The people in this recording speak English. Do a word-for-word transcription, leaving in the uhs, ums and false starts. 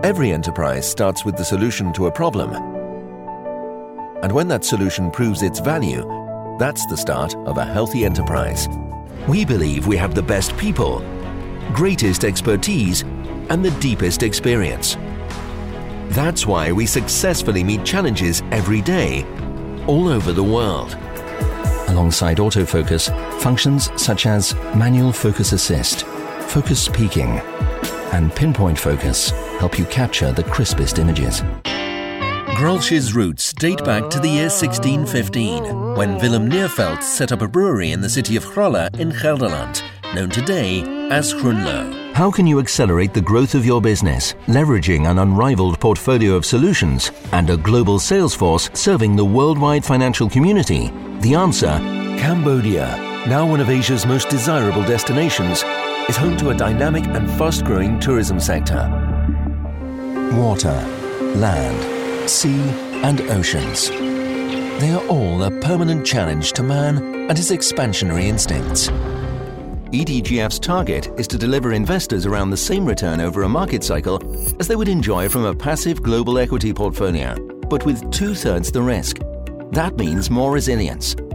Every enterprise starts with the solution to a problem. And when that solution proves its value, that's the start of a healthy enterprise. We believe we have the best people, greatest expertise, and the deepest experience. That's why we successfully meet challenges every day, all over the world. Alongside autofocus, functions such as manual focus assist, focus peaking, and pinpoint focus help you capture the crispest images. Grolsch's roots date back to the year sixteen fifteen, when Willem Neervelt set up a brewery in the city of Grollo in Gelderland, known today as Groenlo. How can you accelerate the growth of your business, leveraging an unrivaled portfolio of solutions and a global sales force serving the worldwide financial community? The answer: Cambodia, now one of Asia's most desirable destinations, is home to a dynamic and fast-growing tourism sector. Water, land, sea, and oceans. They are all a permanent challenge to man and his expansionary instincts. E D G F's target is to deliver investors around the same return over a market cycle as they would enjoy from a passive global equity portfolio, but with two-thirds the risk. That means more resilience,